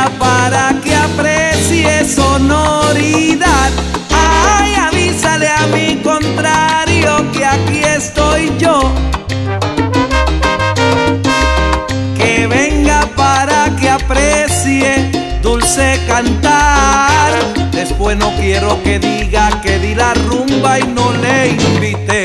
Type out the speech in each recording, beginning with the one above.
venga para que aprecie sonoridad. Ay, avísale a mi contrario que aquí estoy yo. Que venga para que aprecie dulce cantar. Después no quiero que diga que di la rumba y no le invité.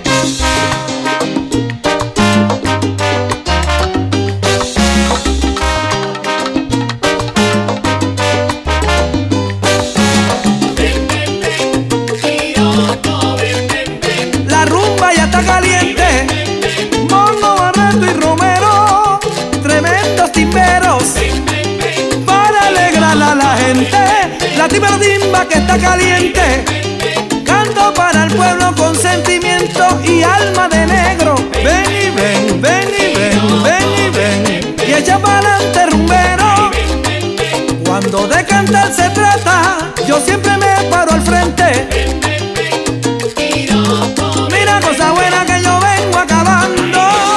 La rumba ya está caliente. Mono, Barreto y Romero, tremendos timberos para alegrar a la gente. La timba que está caliente. Canto para el pueblo con sentimiento y alma de negro. Ven y ven, ven y ven, ven y ven. Y echa para adelante rumbero. Cuando de cantar se trata, yo siempre me paro al frente. Mira cosa buena que yo vengo acabando.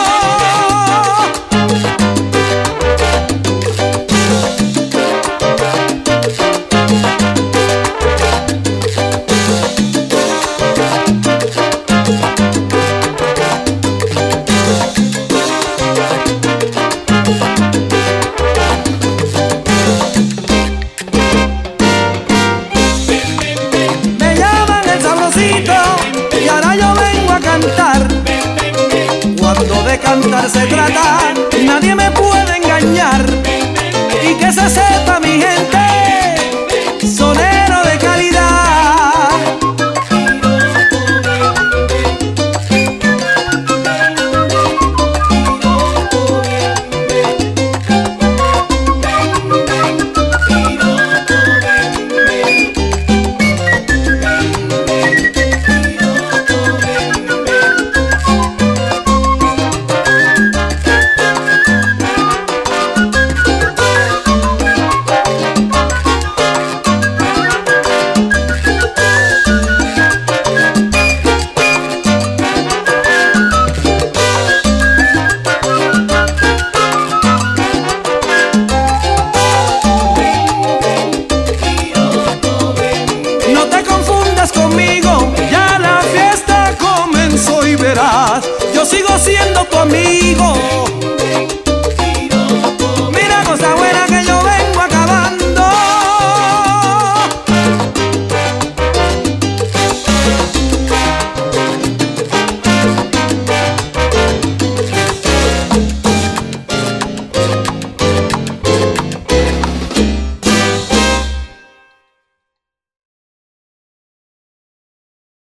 Y ahora yo vengo a cantar. Cuando de cantar se trata, nadie me puede engañar. Y que se sepa mi gente